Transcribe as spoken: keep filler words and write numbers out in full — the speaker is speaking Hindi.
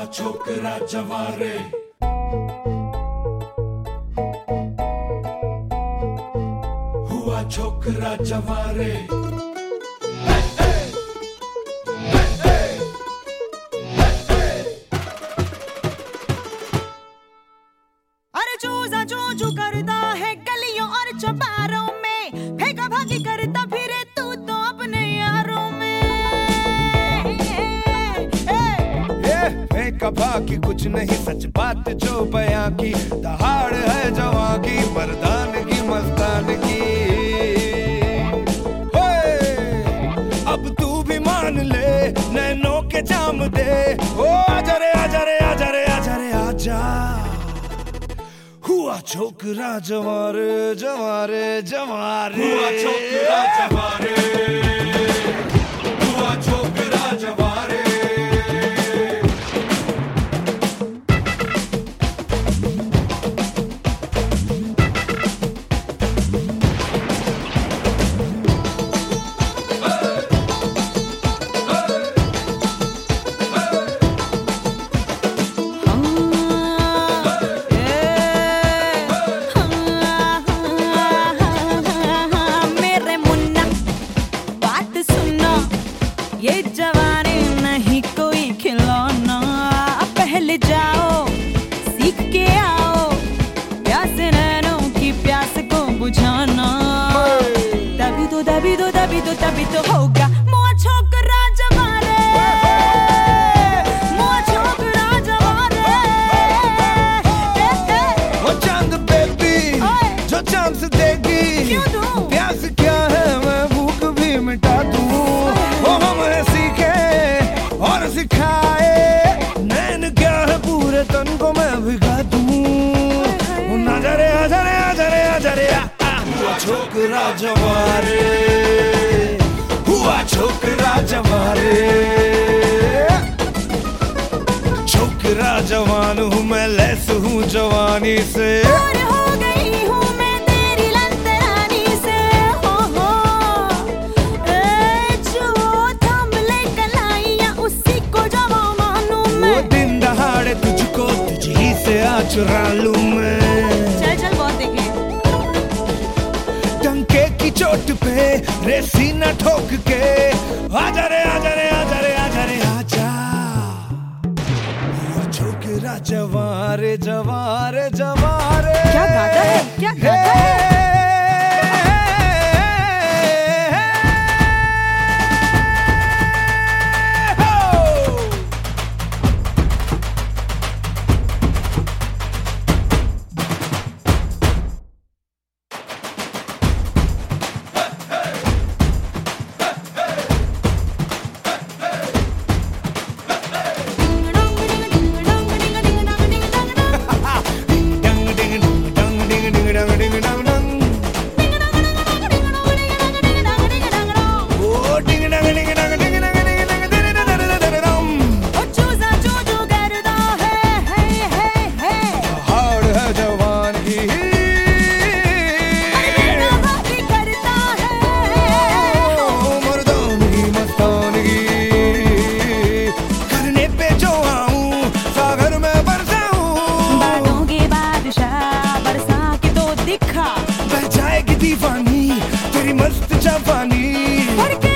छोकरा जवारे हुआ छोकरा जवारे अरे चूजा चू चू करता है गलियों और चौबारों में, फेंका भागी करता फिरे तू तो अपने यारों में। फेंका भागी कुछ नहीं सच बात जो बयां की, दहाड़ है जवां की मर्दान की मस्तान की। अब तू भी मान ले नैनों के जाम दे, ओ आजा रे आजा रे आजा रे आजा रे आजा। हुआ छोकरा जवारे जवारे जवारे हुआ छोकरा जवारे हुआ छोकरा जवारे ये जवानी नहीं कोई खिलौना, पहले जाओ सीख के आओ प्यास नैनों की प्यास को बुझाना। तभी तो तभी तो तभी तो तभी तो होगा मुआ छोकरा जवारे, मुआ छोकरा जवारे। वो चांद बेबी जो चांद से देगी, क्यों दूं? प्यास क्या है मैं भूख भी मिटा दूं। वो हमें सीखे और सिखाए, नैन क्या है पूरे तन को मैं भिगा दूं। आजा रे आजा रे आजा रे आजा रे आ, आ। हुआ छोकरा जवारे हुआ छोकरा जवारे, छोकरा जवान हूँ मैं लैस हूँ जवानी से। और हो गई हूँ मैं तेरी लंतरानी से, हो हो। ए जो थम ले कलाइयाँ उसी को जवा मानूं मैं। वो दिन दहाड़े तुझको तुझी से आ चुरा लूं मैं। चल चल बहुत देखे। डंके की चोट पे रे सीना ठोक के, आजा रे आजा रे आजा रे आजा रे आजा। हुआ छोकरा जवारे जवारे जवारे। क्या गाता है, क्या गाता है? दीवानी तेरी मस्त जवानी।